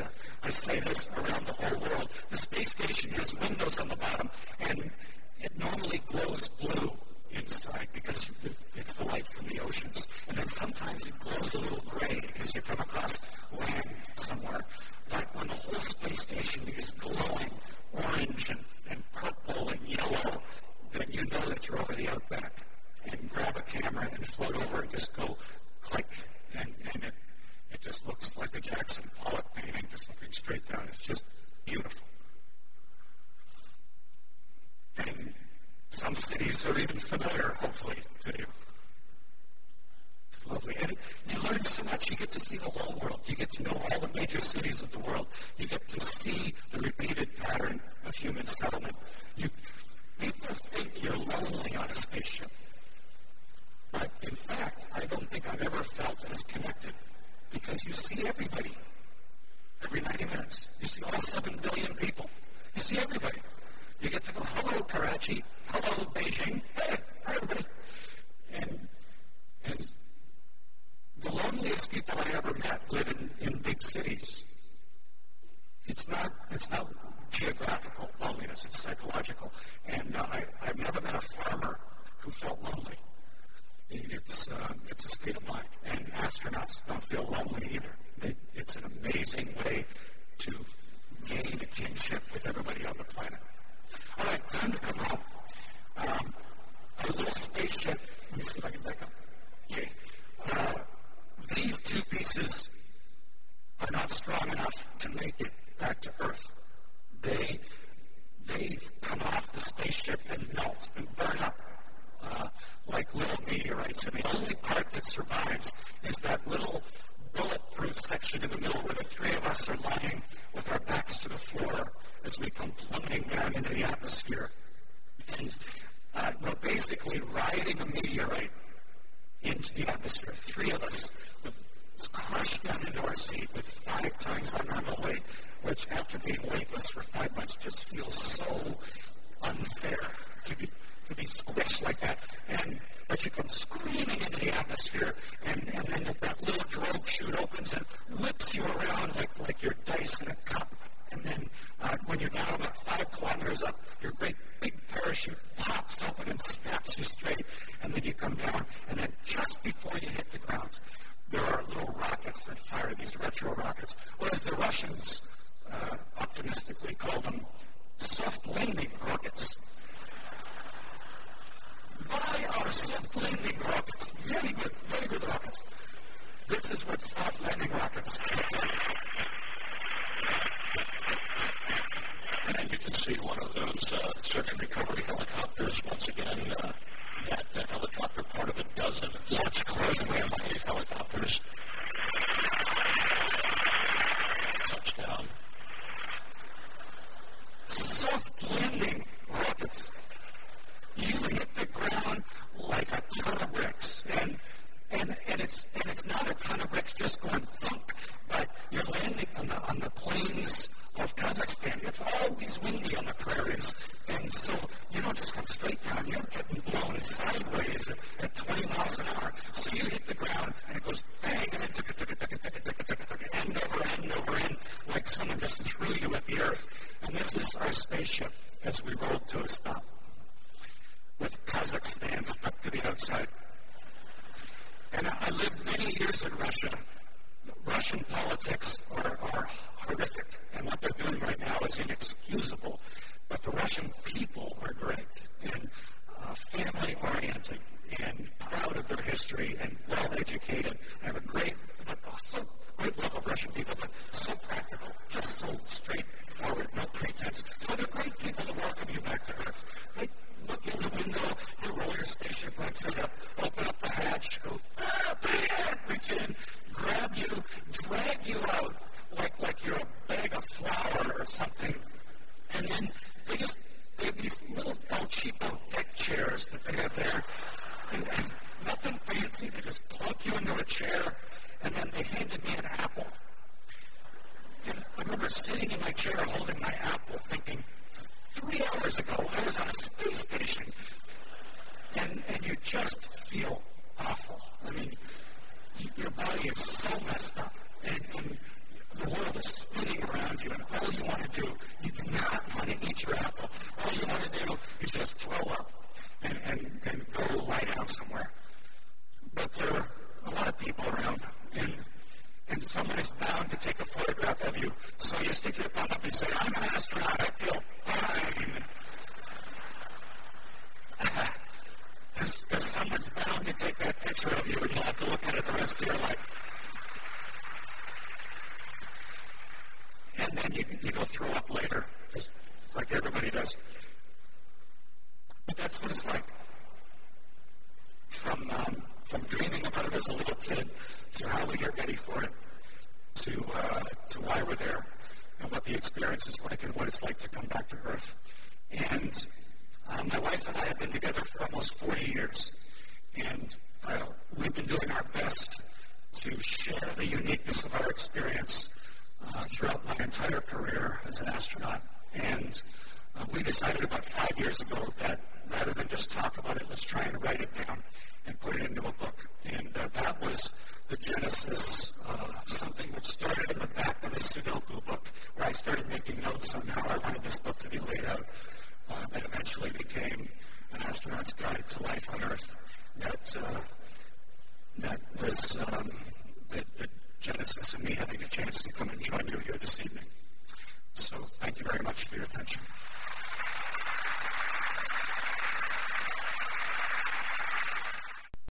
I say this around the whole world. The space station has windows on the bottom, and it normally glows blue inside because it's the light from the oceans. And then sometimes it glows a little gray because you come across land somewhere. But when the whole space station is glowing orange and purple and yellow, then you know that you're over the outback. And grab a camera and float over and just go click, and it just looks like a Jackson Pollock painting, just looking straight down. It's just beautiful. And some cities are even familiar, hopefully, to you. It's lovely. And you learn so much. You get to see the whole world. You get to know all the major cities of the world. You get to see the repeated pattern of human settlement. People think you're lonely on a spaceship. But in fact, I don't think I've ever felt as connected because you see everybody every 90 minutes. You see all 7 billion people. You see everybody. You get to go, hello, Karachi. Hello, Beijing. Hey, hi, everybody. And the loneliest people I ever met live in big cities. It's not geographical loneliness, it's psychological. And I've never met a farmer who felt lonely. It's a state of mind. And astronauts don't feel lonely either. It's an amazing way to gain a kinship with everybody on the planet. All right, time to come home. Our little spaceship, let me see if I can back up. Yay. These two pieces are not strong enough to make it back to Earth. They come off the spaceship and melt and burn up like little meteorites. And the only part that survives is that little bulletproof section in the middle where the three of us are lying with our backs to the floor as we come plummeting down into the atmosphere. And we're basically riding a meteorite into the atmosphere. Three of us crushed down into our seat with 5 times our normal weight, which after being weightless for 5 months just feels so unfair to be squished like that. But you come screaming into the atmosphere, and then that little drogue chute opens and whips you around like you're dice in a cup. And then when you're down about 5 kilometers up, your great big parachute pops open and snaps you straight. And then you come down, and then just before you hit the ground, there are little rockets that fire, these retro rockets, or as the Russians optimistically call them, soft landing rockets. Why are soft landing rockets? Very good rockets. This is what soft landing rockets are. And you can see one of those search and recovery helicopters. Once again, that helicopter, part of a dozen such closely aligned helicopters. Touchdown. Soft landing rockets. You hit the ground like a ton of bricks, and it's not a ton of bricks just going thunk, but you're landing on the plains of Kazakhstan. It's always windy on the prairies, and so you don't just come straight down. You're getting blown sideways at 20 miles an hour. So you hit the ground, and it goes bang, and then end over end, like someone just threw you at the earth. And this is our spaceship as we rolled to a stop, with Kazakhstan stuck to the outside. And I lived many years in Russia. Russian politics are horrific, and what they're doing right now is inexcusable. But the Russian people are great and family-oriented and proud of their history and well-educated. I have a great love of Russian people, but so practical, just so straightforward, no pretense. So they're great people to welcome you back to Earth. They look in the window, you roll your spaceship right side up, open up the hatch, go, reach in, grab you, drag you out like you're a bag of flour or something. And then they have these little El Cheapo deck chairs that they have there. And nothing fancy. They just plunk you into a chair, and then they handed me an apple. And I remember sitting in my chair holding my apple thinking, 3 hours ago I was on a space station. And you just feel awful. I mean, your body is so messed up, and the world is spinning So you stick your thumb up and say, I'm an astronaut, I feel fine. Because someone's bound to take that picture of you and you'll have to look at it the rest of your life. And then you go throw up later, just like everybody does. But that's what it's like. From dreaming about it as a little kid to how we get ready for it, to why we're there, and what the experience is like, and what it's like to come back to Earth. And my wife and I have been together for almost 40 years, and we've been doing our best to share the uniqueness of our experience throughout my entire career as an astronaut. And we decided about 5 years ago that rather than just talk about it, let's try and write it down and put it into a book. And that was the genesis of something which started in the back of a Sudoku book, where I started making notes on how I wanted this book to be laid out. That eventually became An Astronaut's Guide to Life on Earth. That was the genesis of me having a chance to come and join you here this evening. So thank you very much for your attention.